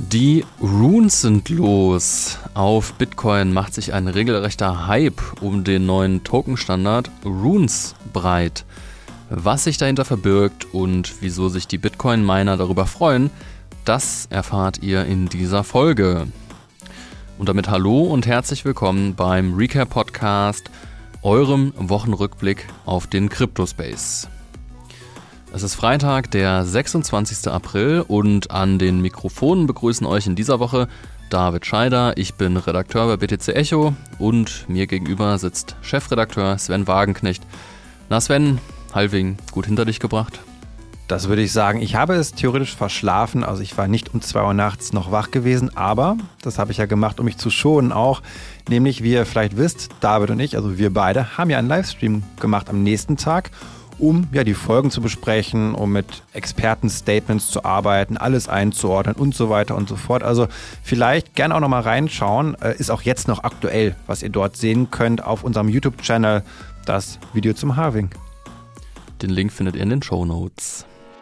Die Runes sind los. Auf Bitcoin macht sich ein regelrechter Hype um den neuen Token-Standard Runes breit. Was sich dahinter verbirgt und wieso sich die Bitcoin-Miner darüber freuen, das erfahrt ihr in dieser Folge. Und damit hallo und herzlich willkommen beim Recap-Podcast, eurem Wochenrückblick auf den Cryptospace. Es ist Freitag, der 26. April und an den Mikrofonen begrüßen euch in dieser Woche David Scheider. Ich bin Redakteur bei BTC Echo und mir gegenüber sitzt Chefredakteur Sven Wagenknecht. Na Sven, Halving gut hinter dich gebracht? Das würde ich sagen. Ich habe es theoretisch verschlafen, also ich war nicht um 2 Uhr nachts noch wach gewesen, aber das habe ich ja gemacht, um mich zu schonen auch. Nämlich, wie ihr vielleicht wisst, David und ich, also wir beide, haben ja einen Livestream gemacht am nächsten Tag, um ja die Folgen zu besprechen, um mit Experten-Statements zu arbeiten, alles einzuordnen und so weiter und so fort. Also vielleicht gerne auch nochmal reinschauen, ist auch jetzt noch aktuell, was ihr dort sehen könnt auf unserem YouTube-Channel, das Video zum Halving. Den Link findet ihr in den Shownotes.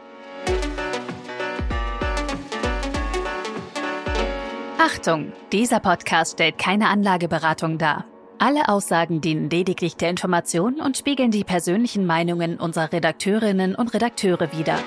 Achtung, dieser Podcast stellt keine Anlageberatung dar. Alle Aussagen dienen lediglich der Information und spiegeln die persönlichen Meinungen unserer Redakteurinnen und Redakteure wider.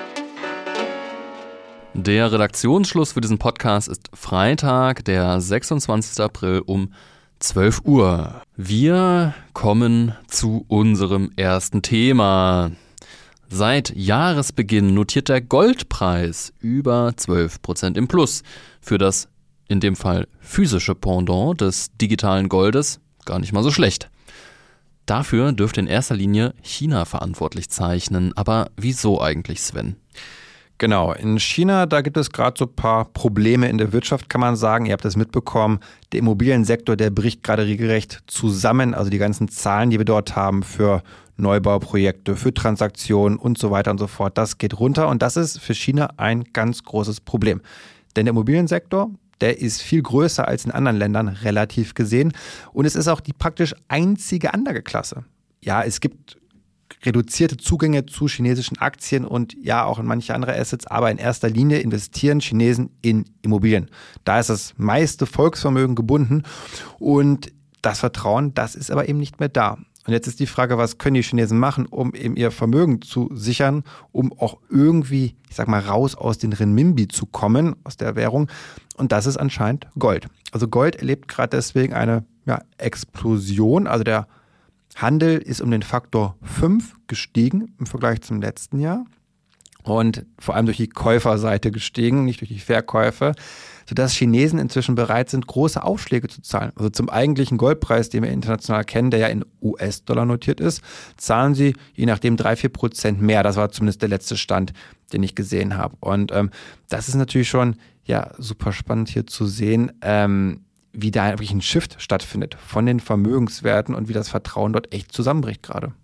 Der Redaktionsschluss für diesen Podcast ist Freitag, der 26. April um 12 Uhr. Wir kommen zu unserem ersten Thema. Seit Jahresbeginn notiert der Goldpreis über 12% im Plus. Für das in dem Fall physische Pendant des digitalen Goldes gar nicht mal so schlecht. Dafür dürfte in erster Linie China verantwortlich zeichnen. Aber wieso eigentlich, Sven? Genau, in China, da gibt es gerade so ein paar Probleme in der Wirtschaft, kann man sagen. Ihr habt das mitbekommen, der Immobiliensektor, der bricht gerade regelrecht zusammen. Also die ganzen Zahlen, die wir dort haben für Neubauprojekte, für Transaktionen und so weiter und so fort, das geht runter. Und das ist für China ein ganz großes Problem. Denn der Immobiliensektor, der ist viel größer als in anderen Ländern, relativ gesehen. Und es ist auch die praktisch einzige Anlageklasse. Ja, es gibt reduzierte Zugänge zu chinesischen Aktien und ja auch in manche andere Assets, aber in erster Linie investieren Chinesen in Immobilien. Da ist das meiste Volksvermögen gebunden und das Vertrauen, das ist aber eben nicht mehr da. Und jetzt ist die Frage, was können die Chinesen machen, um eben ihr Vermögen zu sichern, um auch irgendwie, ich sag mal, raus aus den Renminbi zu kommen, aus der Währung. Und das ist anscheinend Gold. Also Gold erlebt gerade deswegen eine Explosion. Also der Handel ist um den Faktor 5 gestiegen im Vergleich zum letzten Jahr. Und vor allem durch die Käuferseite gestiegen, nicht durch die Verkäufe, sodass Chinesen inzwischen bereit sind, große Aufschläge zu zahlen. Also zum eigentlichen Goldpreis, den wir international kennen, der ja in US-Dollar notiert ist, zahlen sie je nachdem 3-4% mehr. Das war zumindest der letzte Stand, den ich gesehen habe. Und das ist natürlich schon super spannend hier zu sehen, wie da wirklich ein Shift stattfindet von den Vermögenswerten und wie das Vertrauen dort echt zusammenbricht gerade.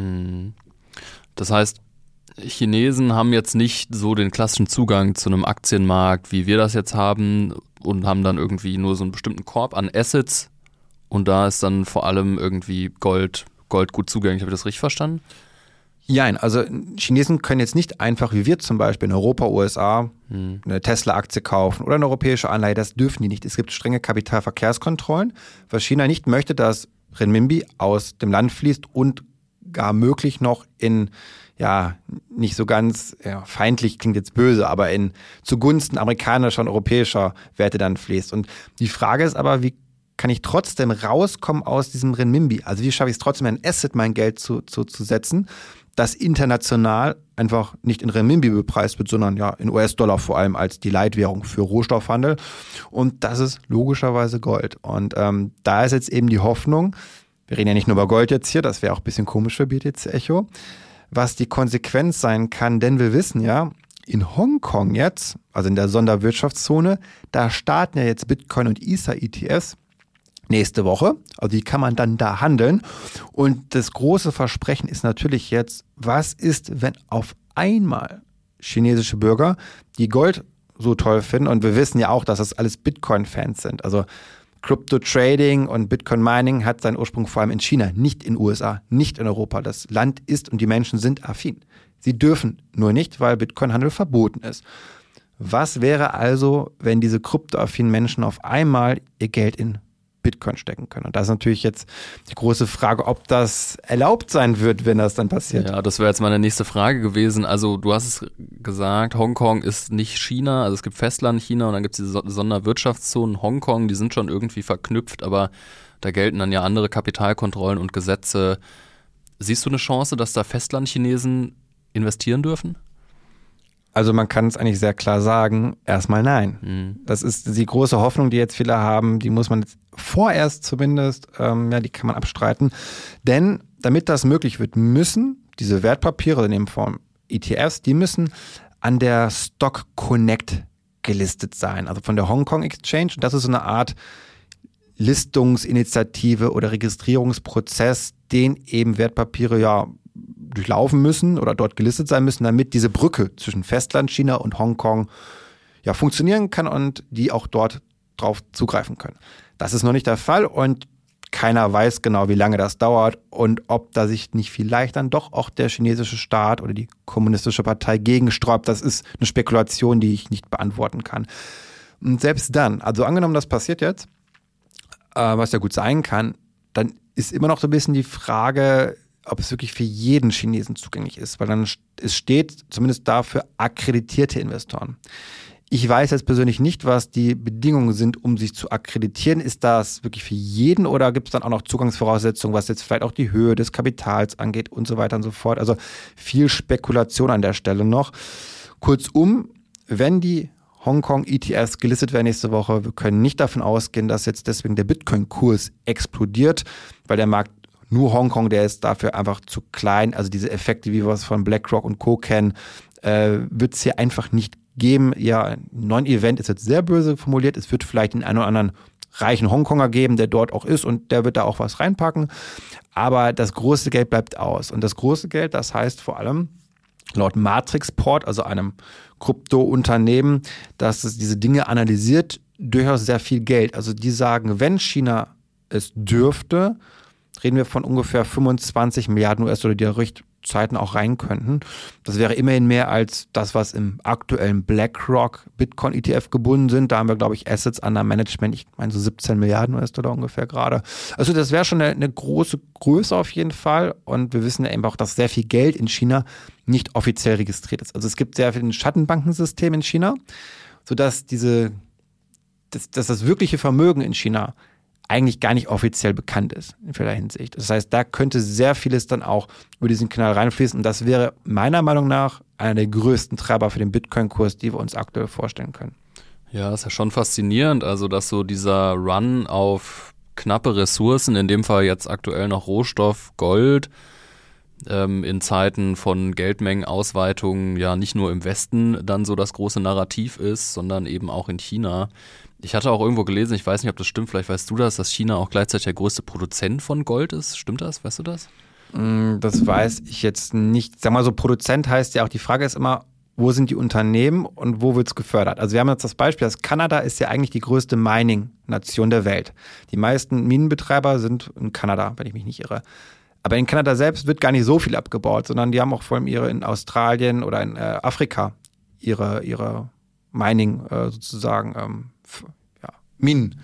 Das heißt, Chinesen haben jetzt nicht so den klassischen Zugang zu einem Aktienmarkt, wie wir das jetzt haben, und haben dann irgendwie nur so einen bestimmten Korb an Assets und da ist dann vor allem irgendwie Gold gut zugänglich. Habe ich das richtig verstanden? Nein, also Chinesen können jetzt nicht einfach, wie wir zum Beispiel in Europa, USA, eine Tesla-Aktie kaufen oder eine europäische Anleihe, das dürfen die nicht. Es gibt strenge Kapitalverkehrskontrollen, weil China nicht möchte, dass Renminbi aus dem Land fließt und gar möglich noch in nicht so ganz feindlich, klingt jetzt böse, aber zugunsten amerikanischer und europäischer Werte dann fließt. Und die Frage ist aber, wie kann ich trotzdem rauskommen aus diesem Renminbi? Also wie schaffe ich es trotzdem, ein Asset, mein Geld zu setzen, das international einfach nicht in Renminbi bepreist wird, sondern in US-Dollar vor allem als die Leitwährung für Rohstoffhandel. Und das ist logischerweise Gold. Und da ist jetzt eben die Hoffnung, wir reden ja nicht nur über Gold jetzt hier, das wäre auch ein bisschen komisch für BTC Echo, was die Konsequenz sein kann, denn wir wissen ja, in Hongkong jetzt, also in der Sonderwirtschaftszone, da starten ja jetzt Bitcoin und Ether-ETFs nächste Woche, also die kann man dann da handeln und das große Versprechen ist natürlich jetzt, was ist, wenn auf einmal chinesische Bürger, die Gold so toll finden und wir wissen ja auch, dass das alles Bitcoin-Fans sind, also Crypto-Trading und Bitcoin-Mining hat seinen Ursprung vor allem in China, nicht in den USA, nicht in Europa. Das Land ist und die Menschen sind affin. Sie dürfen nur nicht, weil Bitcoin-Handel verboten ist. Was wäre also, wenn diese kryptoaffinen Menschen auf einmal ihr Geld in Bitcoin stecken können? Und das ist natürlich jetzt die große Frage, ob das erlaubt sein wird, wenn das dann passiert. Ja, das wäre jetzt meine nächste Frage gewesen. Also du hast es gesagt, Hongkong ist nicht China, also es gibt Festland China und dann gibt es diese Sonderwirtschaftszonen Hongkong, die sind schon irgendwie verknüpft, aber da gelten dann ja andere Kapitalkontrollen und Gesetze. Siehst du eine Chance, dass da Festlandchinesen investieren dürfen? Also man kann es eigentlich sehr klar sagen, erstmal nein. Das ist die große Hoffnung, die jetzt viele haben, die muss man jetzt vorerst zumindest, die kann man abstreiten. Denn damit das möglich wird, müssen diese Wertpapiere in dem Form ETFs, die müssen an der Stock Connect gelistet sein, also von der Hong Kong Exchange. Und das ist so eine Art Listungsinitiative oder Registrierungsprozess, den eben Wertpapiere durchlaufen müssen oder dort gelistet sein müssen, damit diese Brücke zwischen Festland China und Hongkong funktionieren kann und die auch dort drauf zugreifen können. Das ist noch nicht der Fall und keiner weiß genau, wie lange das dauert und ob da sich nicht vielleicht dann doch auch der chinesische Staat oder die kommunistische Partei gegensträubt. Das ist eine Spekulation, die ich nicht beantworten kann. Und selbst dann, also angenommen, das passiert jetzt, was ja gut sein kann, dann ist immer noch so ein bisschen die Frage, ob es wirklich für jeden Chinesen zugänglich ist, weil dann es steht zumindest dafür akkreditierte Investoren. Ich weiß jetzt persönlich nicht, was die Bedingungen sind, um sich zu akkreditieren. Ist das wirklich für jeden oder gibt es dann auch noch Zugangsvoraussetzungen, was jetzt vielleicht auch die Höhe des Kapitals angeht und so weiter und so fort? Also viel Spekulation an der Stelle noch. Kurzum, wenn die Hongkong ETFs gelistet werden nächste Woche, wir können nicht davon ausgehen, dass jetzt deswegen der Bitcoin-Kurs explodiert, weil der Markt nur Hongkong, der ist dafür einfach zu klein. Also diese Effekte, wie wir es von BlackRock und Co. kennen, wird es hier einfach nicht geben. Ja, ein Non-Event ist jetzt sehr böse formuliert. Es wird vielleicht den einen oder anderen reichen Hongkonger geben, der dort auch ist und der wird da auch was reinpacken. Aber das große Geld bleibt aus. Und das große Geld, das heißt vor allem laut Matrixport, also einem Krypto-Unternehmen, dass es diese Dinge analysiert, durchaus sehr viel Geld. Also die sagen, wenn China es dürfte, reden wir von ungefähr 25 Milliarden US-Dollar, die durch Zeiten auch rein könnten. Das wäre immerhin mehr als das, was im aktuellen BlackRock Bitcoin ETF gebunden sind. Da haben wir, glaube ich, Assets under Management, ich meine so 17 Milliarden US-Dollar ungefähr gerade. Also das wäre schon eine große Größe auf jeden Fall. Und wir wissen ja eben auch, dass sehr viel Geld in China nicht offiziell registriert ist. Also es gibt sehr viel Schattenbankensystem in China, sodass das wirkliche Vermögen in China eigentlich gar nicht offiziell bekannt ist in vieler Hinsicht. Das heißt, da könnte sehr vieles dann auch über diesen Kanal reinfließen und das wäre meiner Meinung nach einer der größten Treiber für den Bitcoin-Kurs, die wir uns aktuell vorstellen können. Ja, ist ja schon faszinierend, also dass so dieser Run auf knappe Ressourcen, in dem Fall jetzt aktuell noch Rohstoff, Gold, in Zeiten von Geldmengenausweitungen ja nicht nur im Westen dann so das große Narrativ ist, sondern eben auch in China. Ich hatte auch irgendwo gelesen, ich weiß nicht, ob das stimmt, vielleicht weißt du das, dass China auch gleichzeitig der größte Produzent von Gold ist. Stimmt das? Weißt du das? Das weiß ich jetzt nicht. Sag mal so, Produzent heißt ja auch, die Frage ist immer, wo sind die Unternehmen und wo wird es gefördert? Also wir haben jetzt das Beispiel, dass Kanada ist ja eigentlich die größte Mining-Nation der Welt. Die meisten Minenbetreiber sind in Kanada, wenn ich mich nicht irre. Aber in Kanada selbst wird gar nicht so viel abgebaut, sondern die haben auch vor allem in Australien oder in Afrika ihre Mining sozusagen Minen,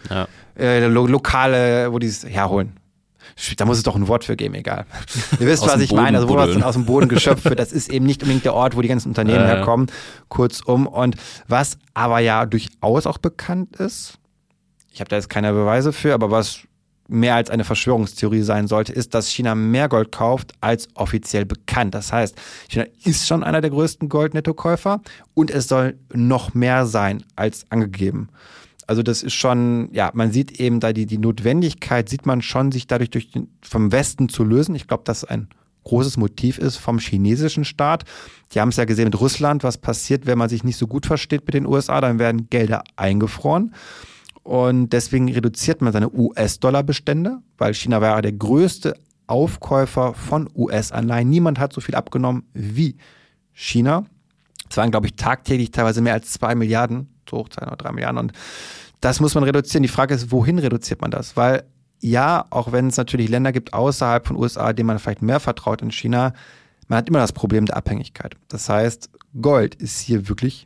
lokale, wo die es herholen. Da muss es doch ein Wort für geben, egal. Ihr wisst, was ich meine, also wo was dann aus dem Boden geschöpft wird, das ist eben nicht unbedingt der Ort, wo die ganzen Unternehmen herkommen, kurzum. Und was aber ja durchaus auch bekannt ist, ich habe da jetzt keine Beweise für, aber was mehr als eine Verschwörungstheorie sein sollte, ist, dass China mehr Gold kauft als offiziell bekannt. Das heißt, China ist schon einer der größten Goldnettokäufer und es soll noch mehr sein als angegeben. Also das ist schon, ja, man sieht eben da die Notwendigkeit, sieht man schon, sich dadurch vom Westen zu lösen. Ich glaube, dass ein großes Motiv ist vom chinesischen Staat. Die haben es ja gesehen mit Russland, was passiert, wenn man sich nicht so gut versteht mit den USA, dann werden Gelder eingefroren. Und deswegen reduziert man seine US-Dollar-Bestände, weil China war ja der größte Aufkäufer von US-Anleihen. Niemand hat so viel abgenommen wie China. Es waren, glaube ich, tagtäglich teilweise mehr als 2 Milliarden, so hoch 2 oder 3 Milliarden. Und das muss man reduzieren. Die Frage ist, wohin reduziert man das? Weil ja, auch wenn es natürlich Länder gibt außerhalb von USA, denen man vielleicht mehr vertraut in China, man hat immer das Problem der Abhängigkeit. Das heißt, Gold ist hier wirklich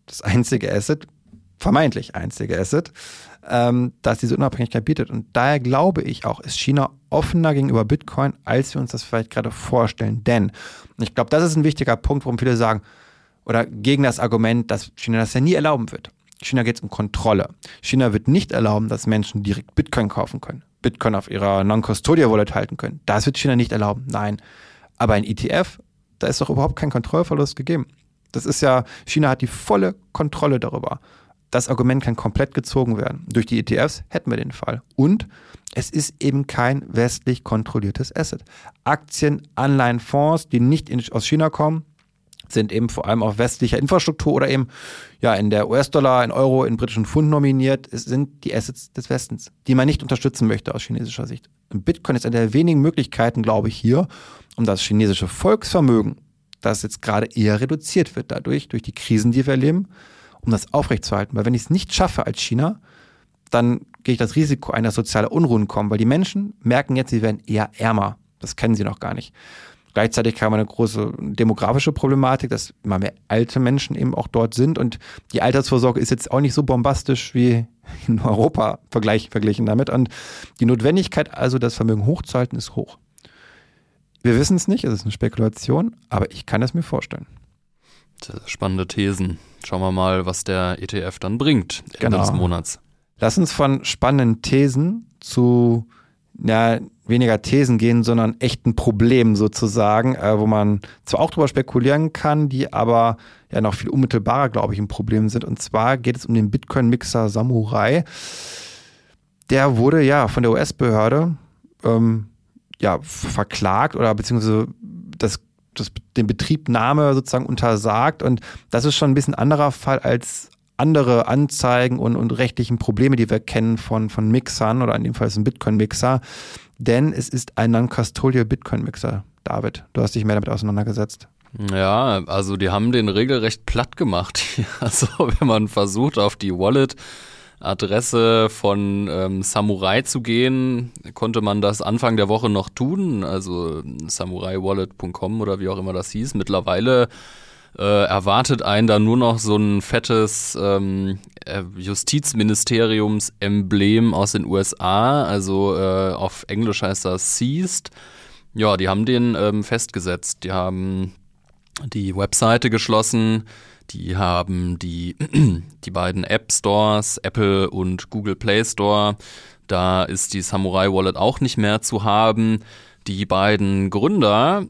das einzige Asset, vermeintlich einzige Asset, das diese Unabhängigkeit bietet. Und daher glaube ich auch, ist China offener gegenüber Bitcoin, als wir uns das vielleicht gerade vorstellen. Denn, und ich glaube, das ist ein wichtiger Punkt, warum viele sagen, oder gegen das Argument, dass China das ja nie erlauben wird. China geht es um Kontrolle. China wird nicht erlauben, dass Menschen direkt Bitcoin kaufen können, Bitcoin auf ihrer Non-Custodial-Wallet halten können. Das wird China nicht erlauben, nein. Aber ein ETF, da ist doch überhaupt kein Kontrollverlust gegeben. Das ist ja, China hat die volle Kontrolle darüber. Das Argument kann komplett gezogen werden. Durch die ETFs hätten wir den Fall. Und es ist eben kein westlich kontrolliertes Asset. Aktien, Anleihen, Fonds, die nicht aus China kommen, sind eben vor allem auf westlicher Infrastruktur oder eben ja in der US-Dollar, in Euro, in britischen Pfund nominiert. Es sind die Assets des Westens, die man nicht unterstützen möchte aus chinesischer Sicht. Und Bitcoin ist eine der wenigen Möglichkeiten, glaube ich, hier, um das chinesische Volksvermögen, das jetzt gerade eher reduziert wird dadurch, durch die Krisen, die wir erleben, um das aufrechtzuerhalten. Weil wenn ich es nicht schaffe als China, dann gehe ich das Risiko ein, dass soziale Unruhen kommen, weil die Menschen merken jetzt, sie werden eher ärmer. Das kennen sie noch gar nicht. Gleichzeitig haben wir eine große demografische Problematik, dass immer mehr alte Menschen eben auch dort sind und die Altersvorsorge ist jetzt auch nicht so bombastisch wie in Europa verglichen damit. Und die Notwendigkeit also, das Vermögen hochzuhalten, ist hoch. Wir wissen es nicht, es ist eine Spekulation, aber ich kann es mir vorstellen. Spannende Thesen. Schauen wir mal, was der ETF dann bringt Ende des Monats. Lass uns von spannenden Thesen zu weniger Thesen gehen, sondern echten Problemen sozusagen, wo man zwar auch drüber spekulieren kann, die aber ja noch viel unmittelbarer, glaube ich, ein Problem sind. Und zwar geht es um den Bitcoin-Mixer Samurai. Der wurde ja von der US-Behörde verklagt oder beziehungsweise den Betriebnahme sozusagen untersagt. Und das ist schon ein bisschen anderer Fall als andere Anzeigen und rechtlichen Probleme, die wir kennen von Mixern oder in dem Fall ist es ein Bitcoin-Mixer. Denn es ist ein Non-Custodial Bitcoin-Mixer. David, du hast dich mehr damit auseinandergesetzt. Ja, also die haben den regelrecht platt gemacht. Also wenn man versucht, auf die Wallet-Adresse von Samurai zu gehen, konnte man das Anfang der Woche noch tun. Also samuraiwallet.com oder wie auch immer das hieß. Mittlerweile erwartet einen da nur noch so ein fettes Justizministeriums-Emblem aus den USA, also auf Englisch heißt das Seized. Ja, die haben den festgesetzt. Die haben die Webseite geschlossen, die haben die beiden App Stores, Apple und Google Play Store, da ist die Samurai Wallet auch nicht mehr zu haben. Die beiden Gründer,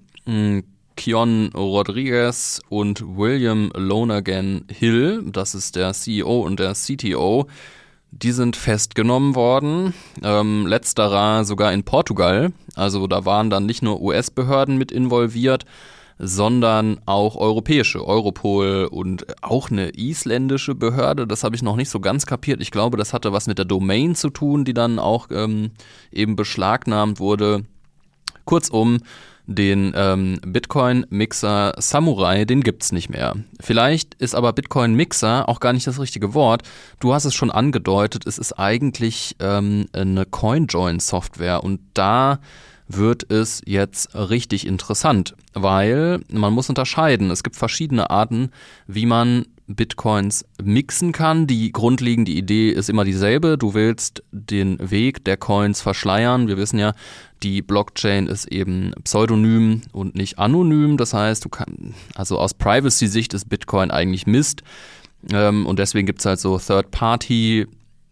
Kion Rodriguez und William Lonergan Hill, das ist der CEO und der CTO, die sind festgenommen worden. Letzterer sogar in Portugal. Also da waren dann nicht nur US-Behörden mit involviert, sondern auch europäische, Europol und auch eine isländische Behörde. Das habe ich noch nicht so ganz kapiert. Ich glaube, das hatte was mit der Domain zu tun, die dann auch eben beschlagnahmt wurde. Kurzum, den Bitcoin-Mixer Samurai, den gibt's nicht mehr. Vielleicht ist aber Bitcoin-Mixer auch gar nicht das richtige Wort. Du hast es schon angedeutet, es ist eigentlich eine CoinJoin-Software und da wird es jetzt richtig interessant, weil man muss unterscheiden. Es gibt verschiedene Arten, wie man Bitcoins mixen kann. Die grundlegende Idee ist immer dieselbe. Du willst den Weg der Coins verschleiern. Wir wissen ja, die Blockchain ist eben pseudonym und nicht anonym. Das heißt, also aus Privacy-Sicht ist Bitcoin eigentlich Mist. Und deswegen gibt es halt so Third-Party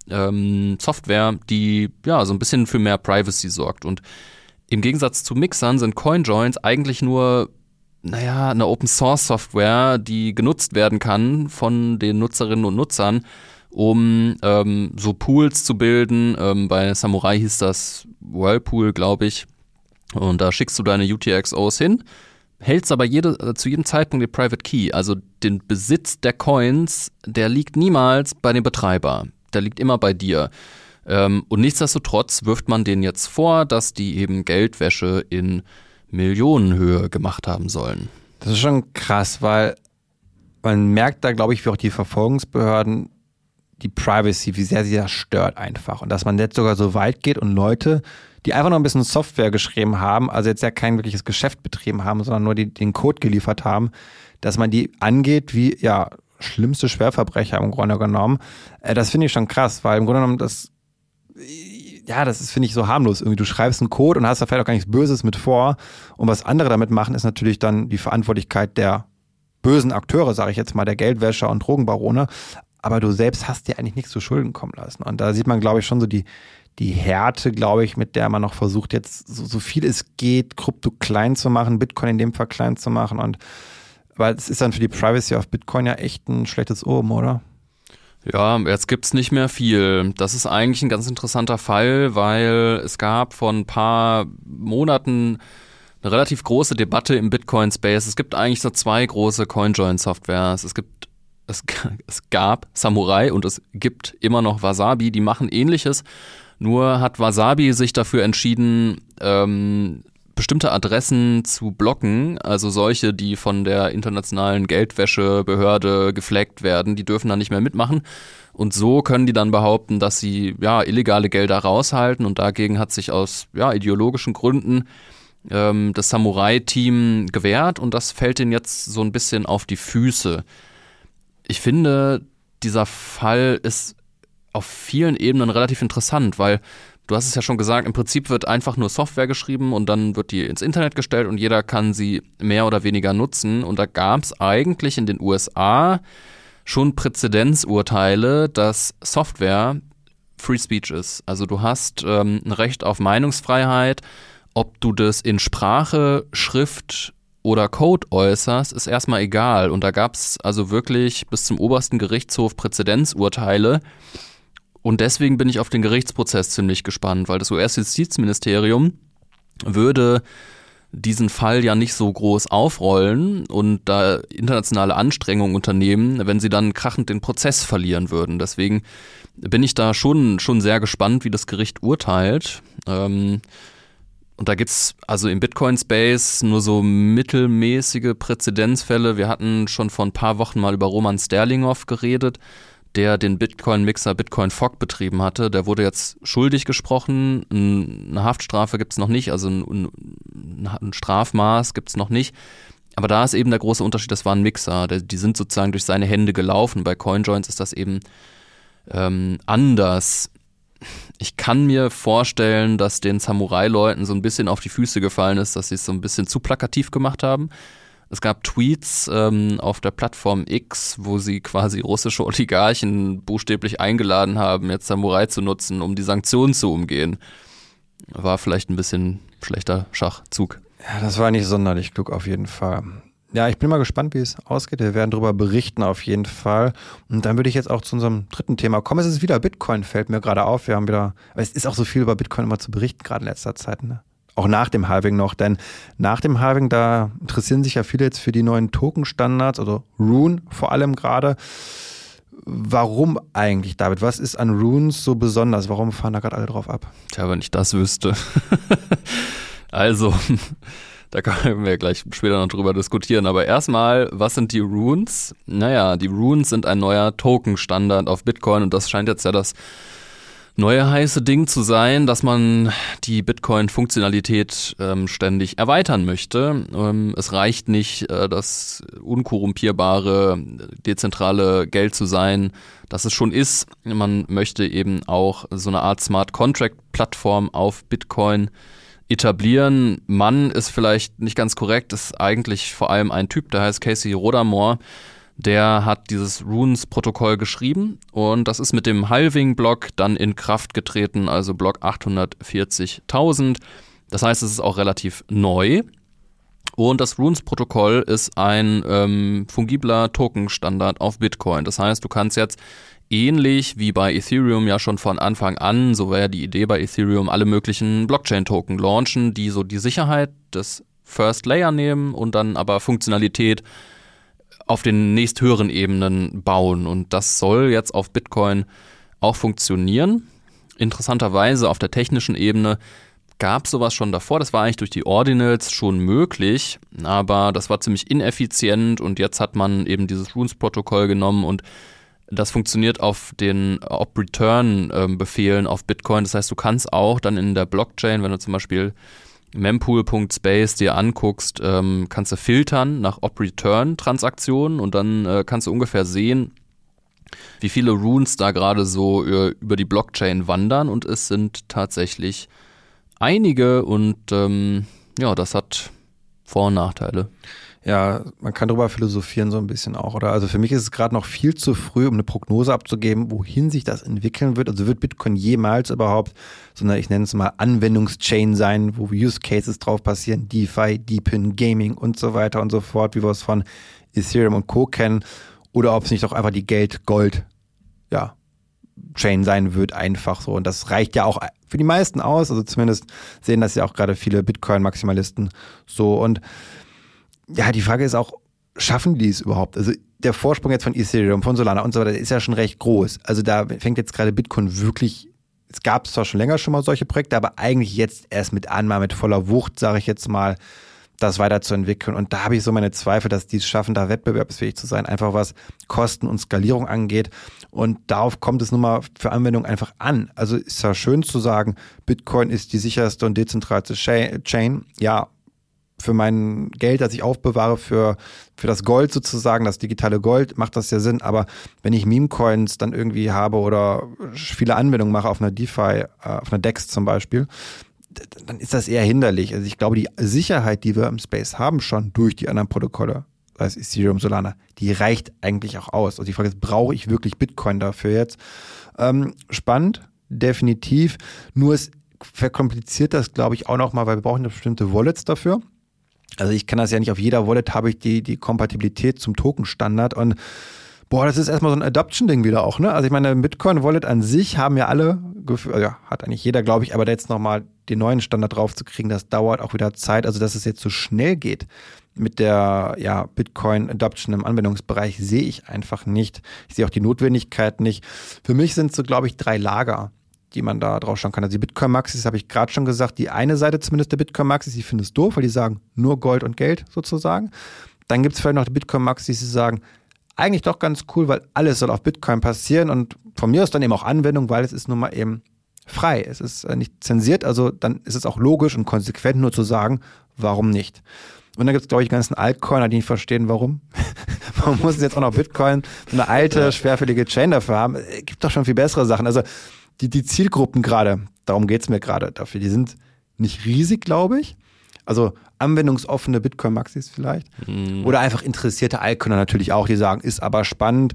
Software, die ja so ein bisschen für mehr Privacy sorgt. Und im Gegensatz zu Mixern sind CoinJoins eigentlich nur eine Open-Source-Software, die genutzt werden kann von den Nutzerinnen und Nutzern, um so Pools zu bilden. Bei Samurai hieß das Whirlpool, glaube ich. Und da schickst du deine UTXOs hin, hältst aber zu jedem Zeitpunkt den Private Key. Also den Besitz der Coins, der liegt niemals bei dem Betreiber. Der liegt immer bei dir. Und nichtsdestotrotz wirft man denen jetzt vor, dass die eben Geldwäsche in Millionenhöhe gemacht haben sollen. Das ist schon krass, weil man merkt da, glaube ich, wie auch die Verfolgungsbehörden die Privacy, wie sehr sie das stört einfach. Und dass man jetzt sogar so weit geht und Leute, die einfach noch ein bisschen Software geschrieben haben, also jetzt ja kein wirkliches Geschäft betrieben haben, sondern nur den Code geliefert haben, dass man die angeht wie, schlimmste Schwerverbrecher im Grunde genommen. Das finde ich schon krass, weil im Grunde genommen das ist, finde ich, so harmlos. Irgendwie, du schreibst einen Code und hast da vielleicht auch gar nichts Böses mit vor. Und was andere damit machen, ist natürlich dann die Verantwortlichkeit der bösen Akteure, sage ich jetzt mal, der Geldwäscher und Drogenbarone. Aber du selbst hast dir eigentlich nichts zu Schulden kommen lassen. Und da sieht man, glaube ich, schon so die Härte, glaube ich, mit der man noch versucht, jetzt so viel es geht, Krypto klein zu machen, Bitcoin in dem Fall klein zu machen. Aber es ist dann für die Privacy auf Bitcoin ja echt ein schlechtes Omen, oder? Ja, jetzt gibt's nicht mehr viel. Das ist eigentlich ein ganz interessanter Fall, weil es gab vor ein paar Monaten eine relativ große Debatte im Bitcoin-Space. Es gibt eigentlich so 2 große Coinjoin-Softwares. Es gab Samurai und es gibt immer noch Wasabi, die machen Ähnliches. Nur hat Wasabi sich dafür entschieden, bestimmte Adressen zu blocken, also solche, die von der internationalen Geldwäschebehörde geflaggt werden, die dürfen dann nicht mehr mitmachen. Und so können die dann behaupten, dass sie illegale Gelder raushalten, und dagegen hat sich aus ideologischen Gründen das Samurai-Team gewehrt, und das fällt ihnen jetzt so ein bisschen auf die Füße. Ich finde, dieser Fall ist auf vielen Ebenen relativ interessant, weil du hast es ja schon gesagt, im Prinzip wird einfach nur Software geschrieben und dann wird die ins Internet gestellt und jeder kann sie mehr oder weniger nutzen. Und da gab es eigentlich in den USA schon Präzedenzurteile, dass Software Free Speech ist. Also du hast ein Recht auf Meinungsfreiheit. Ob du das in Sprache, Schrift oder Code äußerst, ist erstmal egal. Und da gab es also wirklich bis zum obersten Gerichtshof Präzedenzurteile. Und deswegen bin ich auf den Gerichtsprozess ziemlich gespannt, weil das US-Justizministerium würde diesen Fall ja nicht so groß aufrollen und da internationale Anstrengungen unternehmen, wenn sie dann krachend den Prozess verlieren würden. Deswegen bin ich da schon sehr gespannt, wie das Gericht urteilt. Und da gibt's also im Bitcoin-Space nur so mittelmäßige Präzedenzfälle. Wir hatten schon vor ein paar Wochen mal über Roman Sterlinghoff geredet, der den Bitcoin-Mixer Bitcoin Fog betrieben hatte. Der wurde jetzt schuldig gesprochen. Eine Haftstrafe gibt's noch nicht, also ein Strafmaß gibt's noch nicht. Aber da ist eben der große Unterschied, das war ein Mixer. Die sind sozusagen durch seine Hände gelaufen. Bei CoinJoins ist das eben anders. Ich kann mir vorstellen, dass den Samurai-Leuten so ein bisschen auf die Füße gefallen ist, dass sie es so ein bisschen zu plakativ gemacht haben. Es gab Tweets auf der Plattform X, wo sie quasi russische Oligarchen buchstäblich eingeladen haben, jetzt Samurai zu nutzen, um die Sanktionen zu umgehen. War vielleicht ein bisschen schlechter Schachzug. Ja, das war nicht sonderlich klug auf jeden Fall. Ja, ich bin mal gespannt, wie es ausgeht. Wir werden darüber berichten auf jeden Fall. Und dann würde ich jetzt auch zu unserem dritten Thema kommen. Es ist wieder Bitcoin, fällt mir gerade auf. Aber es ist auch so viel über Bitcoin immer zu berichten, gerade in letzter Zeit, ne? Auch nach dem Halving noch, denn nach dem Halving, da interessieren sich ja viele jetzt für die neuen Token-Standards, also Rune vor allem gerade. Warum eigentlich, David? Was ist an Runes so besonders? Warum fahren da gerade alle drauf ab? Tja, wenn ich das wüsste. Also, da können wir gleich später noch drüber diskutieren. Aber erstmal, was sind die Runes? Naja, die Runes sind ein neuer Token-Standard auf Bitcoin, und das scheint jetzt ja das neue heiße Ding zu sein, dass man die Bitcoin-Funktionalität ständig erweitern möchte. Es reicht nicht, das unkorrumpierbare, dezentrale Geld zu sein, das es schon ist. Man möchte eben auch so eine Art Smart-Contract-Plattform auf Bitcoin etablieren. Man ist vielleicht nicht ganz korrekt, ist eigentlich vor allem ein Typ, der heißt Casey Rodamore. Der hat dieses Runes-Protokoll geschrieben, und das ist mit dem Halving-Block dann in Kraft getreten, also Block 840.000. Das heißt, es ist auch relativ neu. Und das Runes-Protokoll ist ein fungibler Token-Standard auf Bitcoin. Das heißt, du kannst jetzt ähnlich wie bei Ethereum ja schon von Anfang an, so wäre die Idee bei Ethereum, alle möglichen Blockchain-Token launchen, die so die Sicherheit des First Layer nehmen und dann aber Funktionalität auf den nächsthöheren Ebenen bauen. Und das soll jetzt auf Bitcoin auch funktionieren. Interessanterweise auf der technischen Ebene gab es sowas schon davor. Das war eigentlich durch die Ordinals schon möglich, aber das war ziemlich ineffizient, und jetzt hat man eben dieses Runes-Protokoll genommen, und das funktioniert auf den Op-Return-Befehlen auf Bitcoin. Das heißt, du kannst auch dann in der Blockchain, wenn du zum Beispiel mempool.space dir anguckst, kannst du filtern nach Op-Return-Transaktionen und dann kannst du ungefähr sehen, wie viele Runes da gerade so über die Blockchain wandern, und es sind tatsächlich einige, und das hat Vor- und Nachteile. Ja, man kann darüber philosophieren so ein bisschen auch, oder? Also für mich ist es gerade noch viel zu früh, um eine Prognose abzugeben, wohin sich das entwickeln wird. Also wird Bitcoin jemals überhaupt so eine, ich nenne es mal, Anwendungschain sein, wo Use Cases drauf passieren, DeFi, Deepin, Gaming und so weiter und so fort, wie wir es von Ethereum und Co. kennen, oder ob es nicht doch einfach die Chain sein wird, einfach so. Und das reicht ja auch für die meisten aus, also zumindest sehen das ja auch gerade viele Bitcoin-Maximalisten so. Und ja, die Frage ist auch, schaffen die es überhaupt? Also der Vorsprung jetzt von Ethereum, von Solana und so weiter ist ja schon recht groß. Also da fängt jetzt gerade Bitcoin wirklich, es gab zwar schon länger schon mal solche Projekte, aber eigentlich jetzt erst mit voller Wucht, sage ich jetzt mal, das weiterzuentwickeln. Und da habe ich so meine Zweifel, dass die es schaffen, da wettbewerbsfähig zu sein, einfach was Kosten und Skalierung angeht. Und darauf kommt es nun mal für Anwendungen einfach an. Also ist ja schön zu sagen, Bitcoin ist die sicherste und dezentralste Chain. Ja, für mein Geld, das ich aufbewahre, für das Gold sozusagen, das digitale Gold, macht das ja Sinn. Aber wenn ich Meme-Coins dann irgendwie habe oder viele Anwendungen mache auf einer DeFi, auf einer DEX zum Beispiel, dann ist das eher hinderlich. Also ich glaube, die Sicherheit, die wir im Space haben schon durch die anderen Protokolle, das ist Ethereum, Solana, die reicht eigentlich auch aus. Also die Frage ist, brauche ich wirklich Bitcoin dafür jetzt? Spannend, definitiv. Nur es verkompliziert das, glaube ich, auch nochmal, weil wir brauchen ja bestimmte Wallets dafür. Also ich kann das ja nicht, auf jeder Wallet habe ich die Kompatibilität zum Token-Standard, und das ist erstmal so ein Adoption-Ding wieder auch, ne? Also ich meine, Bitcoin-Wallet an sich haben ja alle, hat eigentlich jeder, glaube ich, aber da jetzt nochmal den neuen Standard drauf zu kriegen, das dauert auch wieder Zeit. Also dass es jetzt so schnell geht mit der Bitcoin-Adoption im Anwendungsbereich, sehe ich einfach nicht. Ich sehe auch die Notwendigkeit nicht. Für mich sind so, glaube ich, 3 Lager, die man da drauf schauen kann. Also die Bitcoin-Maxis, habe ich gerade schon gesagt, die eine Seite zumindest der Bitcoin-Maxis, die finden es doof, weil die sagen, nur Gold und Geld sozusagen. Dann gibt es vielleicht noch die Bitcoin-Maxis, die sagen, eigentlich doch ganz cool, weil alles soll auf Bitcoin passieren, und von mir aus dann eben auch Anwendung, weil es ist nun mal eben frei. Es ist nicht zensiert, also dann ist es auch logisch und konsequent nur zu sagen, warum nicht. Und dann gibt es, glaube ich, die ganzen Altcoiner, die nicht verstehen, warum. Man muss jetzt auch noch Bitcoin, eine alte, schwerfällige Chain dafür haben. Es gibt doch schon viel bessere Sachen. Also die Zielgruppen gerade, darum geht es mir gerade dafür, die sind nicht riesig, glaube ich. Also anwendungsoffene Bitcoin-Maxis vielleicht. Oder einfach interessierte Altcoiner natürlich auch, die sagen, ist aber spannend.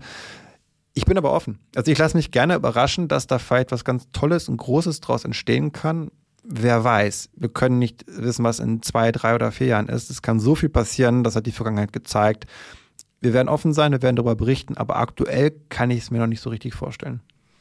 Ich bin aber offen. Also ich lasse mich gerne überraschen, dass da vielleicht was ganz Tolles und Großes draus entstehen kann. Wer weiß. Wir können nicht wissen, was in 2, 3 oder 4 Jahren ist. Es kann so viel passieren, das hat die Vergangenheit gezeigt. Wir werden offen sein, wir werden darüber berichten, aber aktuell kann ich es mir noch nicht so richtig vorstellen.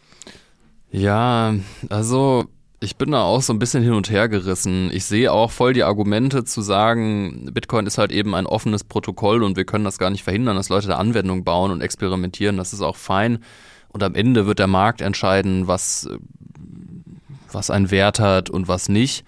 Ja, also ich bin da auch so ein bisschen hin und her gerissen. Ich sehe auch voll die Argumente zu sagen, Bitcoin ist halt eben ein offenes Protokoll und wir können das gar nicht verhindern, dass Leute da Anwendungen bauen und experimentieren. Das ist auch fein. Und am Ende wird der Markt entscheiden, was einen Wert hat und was nicht.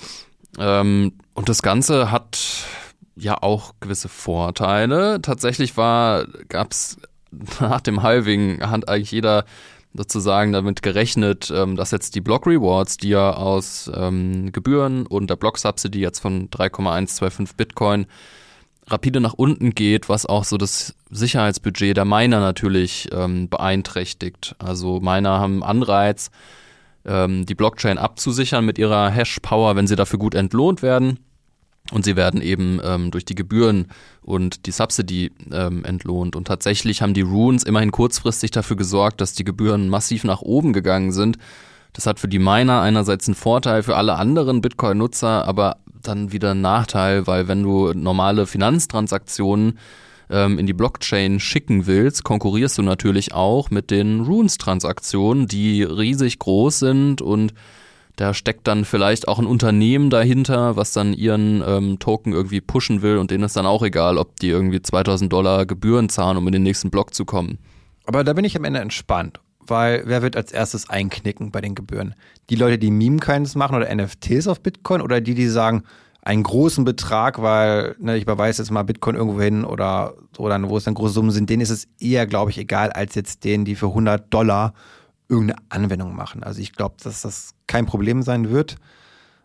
Und das Ganze hat ja auch gewisse Vorteile. Tatsächlich gab's nach dem Halving, hat eigentlich jeder sozusagen damit gerechnet, dass jetzt die Block Rewards, die ja aus Gebühren und der Block Subsidy jetzt von 3,125 Bitcoin rapide nach unten geht, was auch so das Sicherheitsbudget der Miner natürlich beeinträchtigt. Also Miner haben Anreiz, die Blockchain abzusichern mit ihrer Hash-Power, wenn sie dafür gut entlohnt werden. Und sie werden eben durch die Gebühren und die Subsidy entlohnt. Und tatsächlich haben die Runes immerhin kurzfristig dafür gesorgt, dass die Gebühren massiv nach oben gegangen sind. Das hat für die Miner einerseits einen Vorteil, für alle anderen Bitcoin-Nutzer, aber dann wieder einen Nachteil, weil wenn du normale Finanztransaktionen in die Blockchain schicken willst, konkurrierst du natürlich auch mit den Runes-Transaktionen, die riesig groß sind, und da steckt dann vielleicht auch ein Unternehmen dahinter, was dann ihren Token irgendwie pushen will, und denen ist dann auch egal, ob die irgendwie $2.000 Gebühren zahlen, um in den nächsten Block zu kommen. Aber da bin ich am Ende entspannt, weil wer wird als erstes einknicken bei den Gebühren? Die Leute, die Meme-Coins machen oder NFTs auf Bitcoin, oder die sagen, einen großen Betrag, weil ich überweise jetzt mal Bitcoin irgendwo hin oder wo es dann große Summen sind, denen ist es eher, glaube ich, egal, als jetzt denen, die für $100 irgendeine Anwendung machen. Also ich glaube, dass das kein Problem sein wird.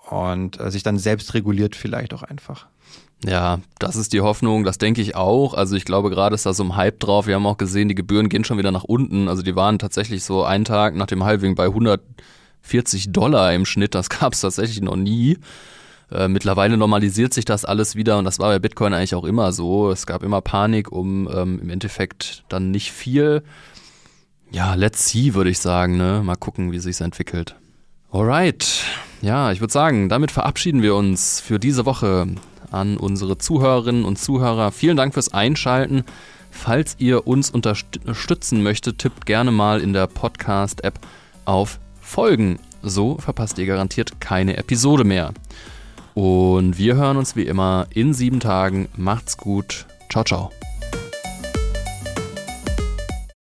und sich dann selbst reguliert vielleicht auch einfach. Ja, das ist die Hoffnung, das denke ich auch. Also ich glaube, gerade ist da so ein Hype drauf. Wir haben auch gesehen, die Gebühren gehen schon wieder nach unten. Also die waren tatsächlich so einen Tag nach dem Halving bei $140 im Schnitt. Das gab es tatsächlich noch nie. Mittlerweile normalisiert sich das alles wieder und das war bei Bitcoin eigentlich auch immer so. Es gab immer Panik um im Endeffekt dann nicht viel. Ja, let's see, würde ich sagen, ne? Mal gucken, wie sich's entwickelt. Alright. Ja, ich würde sagen, damit verabschieden wir uns für diese Woche. An unsere Zuhörerinnen und Zuhörer. Vielen Dank fürs Einschalten. Falls ihr uns unterstützen möchtet, tippt gerne mal in der Podcast-App auf Folgen. So verpasst ihr garantiert keine Episode mehr. Und wir hören uns wie immer in 7 Tagen. Macht's gut. Ciao, ciao.